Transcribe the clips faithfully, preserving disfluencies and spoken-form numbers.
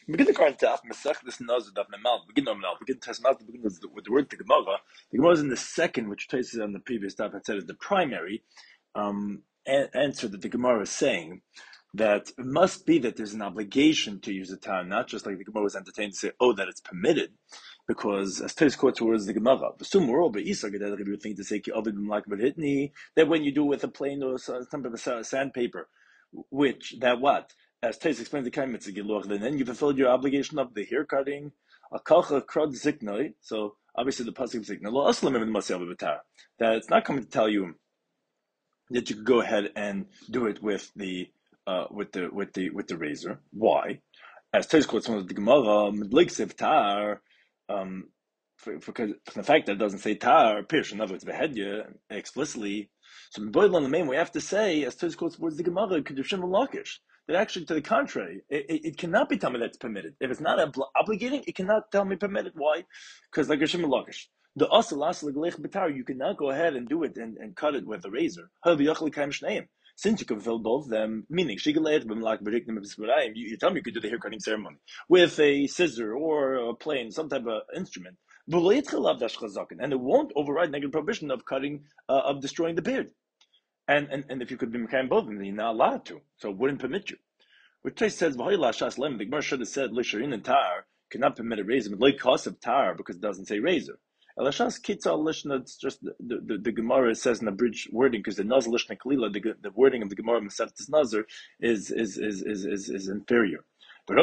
Begin the current daf Masech this Nazir daf Memal. Begin nominal. Begin Tesmal. Begin with the, with the word the Gemara. The Gemara is in the second, which traces on the previous daf. That said is the primary um, a- answer that the Gemara is saying that it must be that there's an obligation to use the time, not just like the Gemara was entertained to say, oh, that it's permitted, because as Tes quotes towards the Gemara, the moreover, Isa that you think to say that when you do with a plain or some of a sandpaper, which that what? As Tais explains the Kaim Mitzvah, then you fulfilled your obligation of the hair cutting, a kalcha krod ziknoi. So obviously the pasuk ziknoi lo aslam in masel b'tar. That it's not coming to tell you that you could go ahead and do it with the uh, with the with the with the razor. Why? As Tais quotes from the Gemara, midlik tar. Um, for, for, for the fact that it doesn't say tar, pish, in other words, behedya explicitly. So in Boil on the main, we have to say, as Tais quotes towards the Gemara, kedushin v'lakish. That actually, to the contrary, it, it, it cannot be telling me that's permitted. If it's not obli- obligating, it cannot tell me permitted. Why? Because like Hashem Lakish. The asal asal gelech b'tar, you cannot go ahead and do it and, and cut it with a razor. Since you can fulfill both of them, meaning shigalech b'mlak b'riknim b'sparayim, you, you tell me you could do the hair cutting ceremony with a scissor or a plane, some type of instrument, and it won't override negative prohibition of cutting, uh, of destroying the beard. And, and and if you could be mekayim both of them, then you're not allowed to. So it wouldn't permit you. Which Tais says, the Gemara should have said, Lisharin and tar cannot permit a razor, but like cost of tar because it doesn't say razor. Elashas Kitza Lishna, it's just the, the, the Gemara says in the bridge wording, because the Nazar Lishna Kalila, the, the wording of the Gemara Maseftis Nazar is is, is, is, is, is inferior. But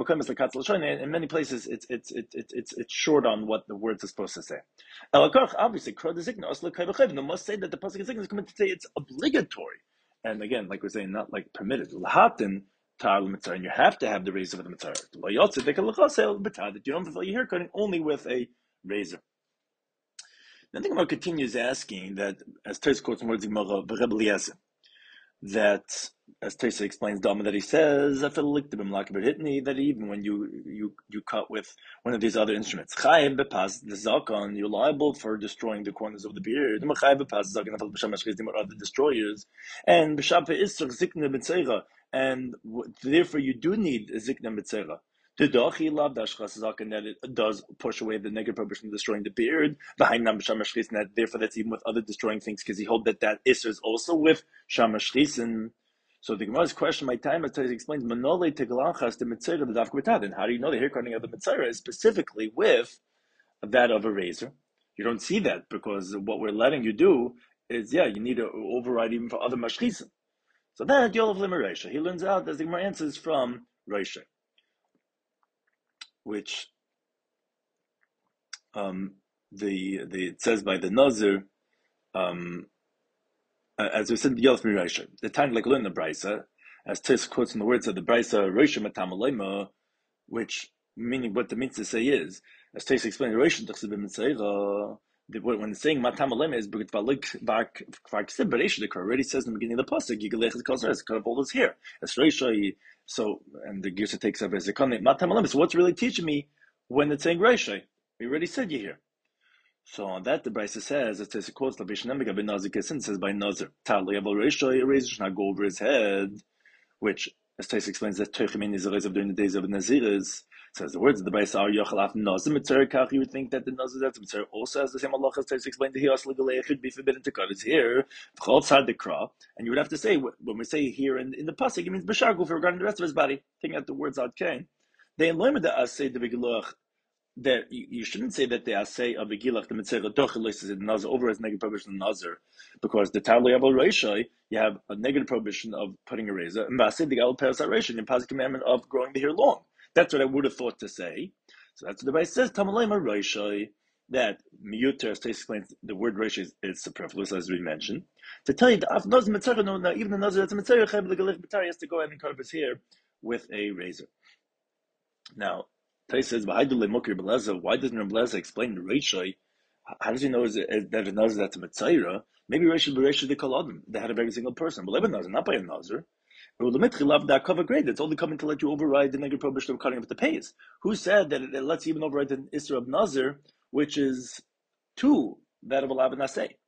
in many places, it's it's it's it's it's short on what the words are supposed to say. Obviously, no must say that the pasuk is coming to say it's obligatory, and again, like we're saying, not like permitted. Lahatin tar l'mitzvah, and you have to have the razor for the mitzvah. That you don't fulfill your hair cutting only with a razor. Then the Gemara continues asking that, as Tais quotes from words of Gemara, that, as Tesa explains, Dama, that he says that even when you you you cut with one of these other instruments, you're liable for destroying the corners of the beard. Other destroyers, and and therefore you do need a zikna mitzera. That it does push away the negative prohibition of destroying the beard. That therefore that's even with other destroying things, because he holds that that isser is also with shamashchisen. So the Gemara's question, my time, as explains, manole tegalachas the mitzera the dafka. Then how do you know the hair cutting of the mitzera is specifically with that of a razor? You don't see that, because what we're letting you do is, yeah, you need to override even for other mashchisen. So that Yolav Limer he learns out as the Gemara answers from Reisha, which um, the the it says by the Nazir, um, as we said, Yolav Limer the time like learn the Brisa, as Tis quotes in the words of the Brisa, Reisha Matamalema, which meaning what the mitzvah say is, as Tis explained, Reisha Tachsibim Mitzvah. When it's saying Matamalema is because Bereisha the already says in the beginning of the pasuk, Yigalech is called as cut off all his hair. As Reisha, so and the Girsa takes up as a comment Matamalema. So what's really teaching me when it's saying Reisha? We already said you here. So on that the Brisa says it says it quotes the Vishnemiga ben Nazir Kesin says by Nazir Tal Yabal Reisha a razor should not go over his head, which as Tais explains that Teichamin is a razor during the days of Naziris. Says the words of the Brisa are Yochalaf Nazir Mitzvah Kach. You would think that the Nazir that's Mitzvah also has the same Allah as Tais explained that he also should be forbidden to cut his hair. And you would have to say when we say here in, in the pasuk, it means b'sharguf regarding the rest of his body. Taking out the words out Cain. They enloyed the asay the begiluch. That you, you shouldn't say that the asay of begilach the mitzvah dochelis is the nazir over as negative prohibition of nazir, because the tarli abal reishay you have a negative prohibition of putting a razor, and basay the gal peras reishay in positive commandment of growing the hair long. That's what I would have thought to say. So that's what the Bible says. Tamalema reishay, that miyuter, as Tais explains, the word reishay is, is superfluous, as we mentioned. To tell you that af nazir mitzvah, no, no, even the nazir that's a mitzvah chayv legalech b'tar, has to go ahead and cut off his hair with a razor. Now. Tais says, why doesn't Rebbe explain the Reishay? How does he know is it, that it knows that's a Mitzayra? Maybe Reishay Bereishay they call them. They had a very single person. But Lebanon Nazir, not by a Nazir. That cover grade. It's only coming to let you override the negative prohibition of cutting up the pays. Who said that it, it lets you even override the Isra of Nazir, which is two that of Alav Naseh?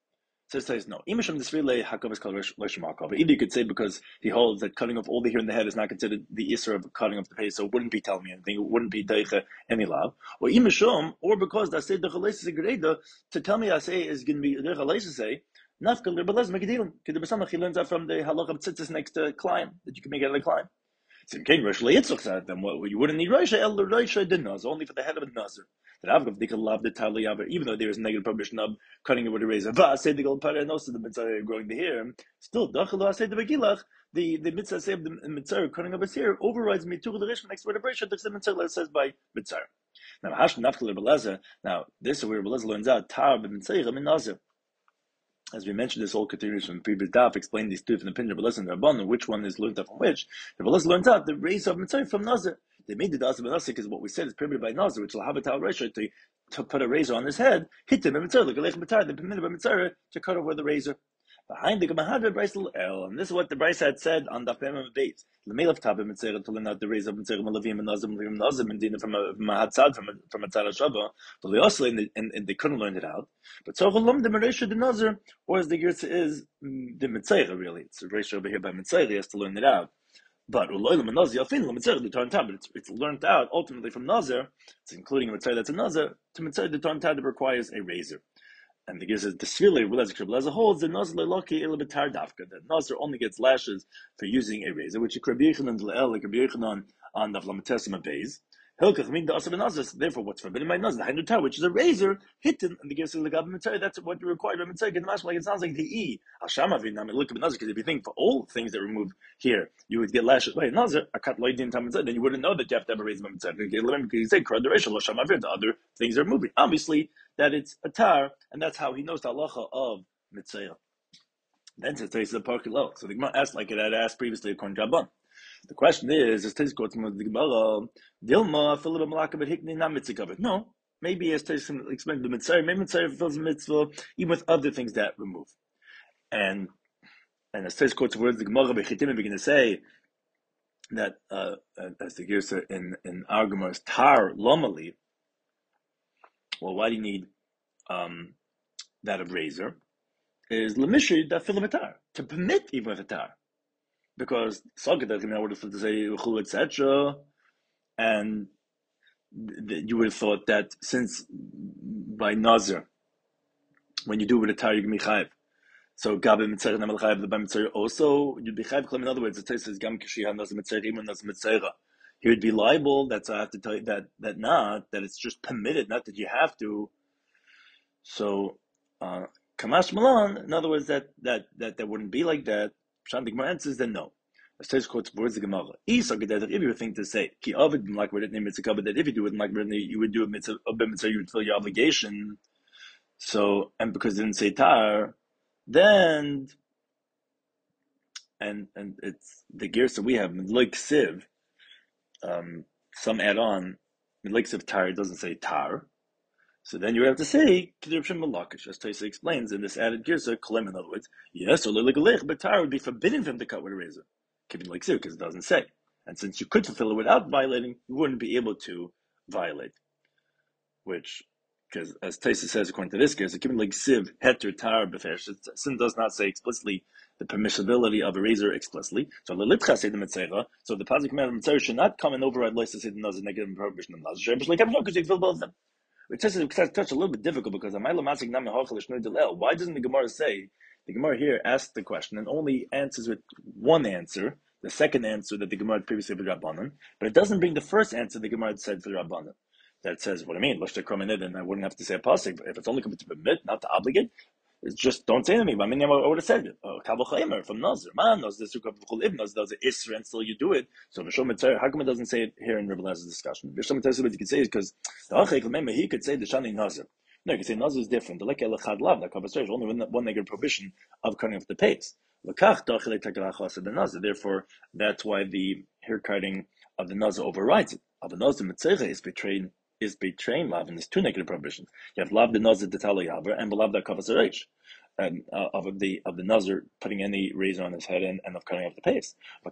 So it says no. Either you could say because he holds that cutting off all the hair in the head is not considered the isser of cutting off the face, so it wouldn't be telling me anything. It wouldn't be deicha any lav. Or imishum, or because that say deicha leisus greda to tell me I say is going to be deicha leisus say nafka libelez megedilim. Because the besamach he learns that from the halach of tzitzis next to climb that you can make it out of the climb. So in Rosh Leitzach said, then what you wouldn't need Rosh El Rosh the Nazar, only for the head of a Nazar. That Avgav Dikal Lav the Tali Yaver, even though there is negative prohibition of cutting it with a razor. Va say the Gol Para and also the Mitzvah growing the hair. Still, Dachal say the Begilach, the the Mitzvah say the Mitzvah cutting of his hair overrides me to the Rish next word of Rosh. The Mitzvah says by Mitzvah. Now Hash Nafkal Belaza. Now this is where Belaza learns out Tar B'Mitzvah Min Nazar. As we mentioned, this whole continues from the previous daf, explain these two different opinions, but listen to Rabbanan, which one is learned out from which. The Rabbanan learns out the race of Mitzvah from Nazir. They made the das of Nazir because what we said is prohibited by Nazir, which will have a tal ratio to, to put a razor on his head, hit him in Mitzvah, like a lech Mitzvah, they permitted by Mitzvah to cut over the razor. Behind the Gemahadra Bryce El, and this is what the Bryce had said on the Pem of Dates. The male of Tabim Mitzvah to learn out the razor of Mitzvah Malavim and Nazim, Malavim Nazim, and Dina from a Mahatzad, from a from a Tzad Shabbat, but they also, and, and, and they couldn't learn it out. But so Cholam the Marisha the Nazir, or as the Girsa is, the Mitzvah really. It's a ratio over here by Mitzvah, he has to learn it out. But it's, it's learned out ultimately from Nazir, it's including a Mitzvah that's a Nazir, to Mitzvah the Torn Tab that requires a razor. And the Giz says the Svile Relaza holds the Nazir Leloki Ilabitar Dafka. The Nazir only gets lashes for using a razor, which is Rabbi Yechanan Le'el, like Rabbi Yechanan on the Vlamatesima base. Hilkach mean the Asab Nazir. Therefore, what's forbidden by Nazir, the Hainu Tar, which is a razor, hidden, and the Giz says the Gab Mitzvah. That's what you require by Mitzvah. Like it sounds like the E. Hashama Vinam look at Nazir, because if you think for all things that remove here, you would get lashes by Nazir. Akat Loidin Tam Mitzvah, then you wouldn't know that you have to have a razor by Mitzvah. Because you say Krad Rishon Hashama Vir, the other things are moving. Obviously, that it's a tar, and that's how he knows the halacha of mitzvah. Then it says the park low. So the Gemara asked, like it had asked previously, according to Rabban. The question is, as Tais quotes the Gemara, Dilma Philip Malaka but Hikni not mitzvah covered. No, maybe as Tais explained the mitzvah, maybe mitzvah fulfills mitzvah even with other things that remove. And and as Tais quotes the words the Gemara Bechitim begin to say that uh, as the Girsa in in our Gemara is tar lomali. Well, why do you need um, that of razor? Is lemishri that filamatar to permit even with a tar, because sagat in order to say uchul et cetera, and th- you would have thought that since by nazir, when you do with a tar you can be chayiv. So gabim mitzayir namal chayiv the mitzayir also you'd be chayiv. In other words, it says gam kishi han nazir mitzayir imun nazir mitzayira. He would be liable. That's I have to tell you that that not that it's just permitted, not that you have to. So, uh, Kamash Malan, in other words, that that that that wouldn't be like that. Shanti Gemara answers, then no. As Tais quotes words the Gemara. Isa if you think to say ki avid like with it name it's a cover that if you do it like you would do a mitzvah, a mitzvah, you would fill your obligation. So and because it didn't say tar, then and and it's the gears that we have like sieve. Um, some add on like sieve tar. It doesn't say tar. So then you have to say Kedushin Malakish, as Taisa explains in this added girsa, Kolem in other words, yes, or Liligalik, but tar would be forbidden for him to cut with a razor. Keeping like sieve, because it doesn't say. And since you could fulfill it without violating, you wouldn't be able to violate. Which, because as Taisa says, according to this girsa, keeping like sieve, heter tar befesh, sin does not say explicitly the permissibility of a razor explicitly. So Lilitcha say the Mitzvah, so the positive command of Mitzvah should not come and override Loisa say the Nazir negative prohibition of Nazir, because you fill both of them. Which is a touch a little bit difficult because why doesn't the Gemara say the Gemara here asks the question and only answers with one answer, the second answer that the Gemara had previously for the Rabbanan, but it doesn't bring the first answer the Gemara had said for the Rabbanan. That says what I mean, and I wouldn't have to say a pasuk, but if it's only coming to permit, not to obligate, it's just don't say anything. I mean, I would have said it. Oh, Kabul from Nazir. Man knows this. Ibn Nazir does it. Isra, and still you do it. So Vishom Mitzvah, how come it doesn't say it here in Rebbe Lazar's discussion? Vishom Mitzvah, what you could say is because the Achek Lemema, he could say the Shani Nazir. No, you could say Nazir is different. The Lekeh Lechad Lav, that covers only one, one negative prohibition of cutting off the pace. Lekach Dachele Tekelachas of the Nazir. Therefore, that's why the hair cutting of the Nazir overrides it. Of the Nazir Mitzvah is betraying is betraying Lav, and there's two negative prohibitions. You have Lav the Nazir the Talo Yaver and Lav that covers the Reish. And uh, of the of the Nazir putting any razor on his head and, and of cutting off the pace. But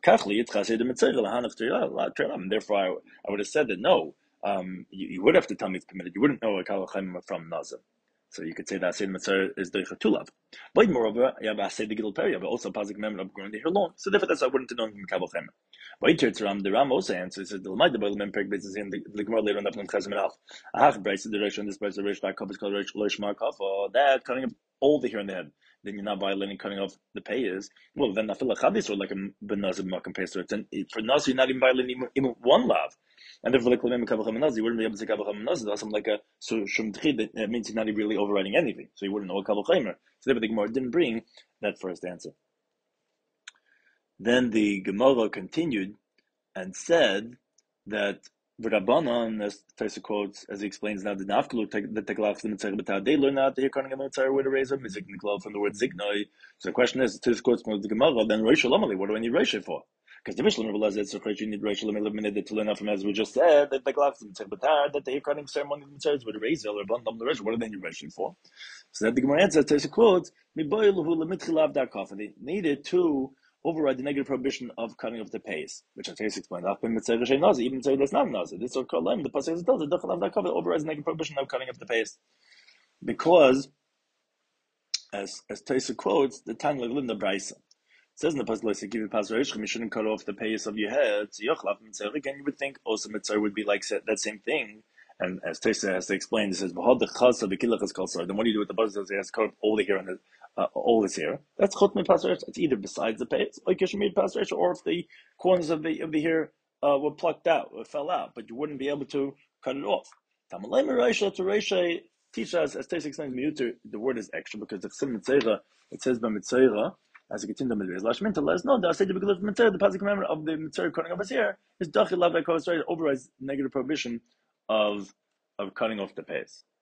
and therefore, I, I would have said that no, um, you, you would have to tell me it's permitted. You wouldn't know a kalachim from Nazir. So you could say that Asay Mitzvah is the Tulav. But moreover, you have Asay the Gilul Peri, but also Pazik Memon of growing the hair long. So therefore, that's why I wouldn't know him Kabel Chem. But here it's Ram, the Ram also answers, says the Lamai the Boilim Peg basis in the Gemara later on up in Chazim Alf. I have Bryce the Resh on this Bryce the Resh that cup is called Resh Loish Markov, or that cutting up all the hair in the head. Then you're not violating cutting off the pay is. Well, then I feel like Chadis or like a Benazim Makam Pay. So for Nas, you're not even violating even, even one lav. And therefore, like Lamem Kabel Chem Naz, you wouldn't be able to say Kabel Chem Naz. That's something like a so Shum Tchid, that means he's not really overriding anything. So you wouldn't know a Kabel Chemer. So therefore, the Gemara didn't bring that first answer. Then the Gemara continued and said that Rabbanan, as Taisa quotes, as he explains now, the Nafkalu, the Teklach, the Mitzvah, but they learn out the Hirkoning and the Mitzvah with a razor, Mizik Niklal from the word Zignoi. So the question is, Taisa quotes from the Gemara, then Rosh Hashanah, what do I need Rosh for? Because the Mishnah realized that so you need Rosh Hashanah to learn out from, as we just said, that the Teklach, the Mitzvah, but that the Hirkoning ceremony, the Mitzvah with a razor, or Bandam the Rosh, what do they need Rosh for? So that the Gemara answers, Taisa quotes, they needed to override the negative prohibition of cutting off the pace, which I just explained. Even Mitzvah that's not Nazi. This is called the Pasuk tells it overrides the negative prohibition of cutting off the pace. Because, as as Taisa quotes, the time like Linda Bryson says in the Pasuk, give you Pasuk, you shouldn't cut off the pace of your head. So again, you would think also Mitzvah would be like that same thing. And as Taisa has to explain, it says, then what do you do with the Pasuk? It has cut off all the hair on the Uh, all is here. That's chut mid pasresh. It's either besides the pay, like yishmid pasresh, or if the corners of the of the hair uh, were plucked out or fell out, but you wouldn't be able to cut it off. Tamalei mereisha to reisha teach us as Taisa explains muter. The word is extra because the chsim mitzayra it says by mitzayra as a continue the mitzvah lashmin to let us know that I say the beginning of mitzayra the pasuk commandment of the mitzayra cutting off his hair is dachil lav ekos overrides negative prohibition of of cutting off the pace.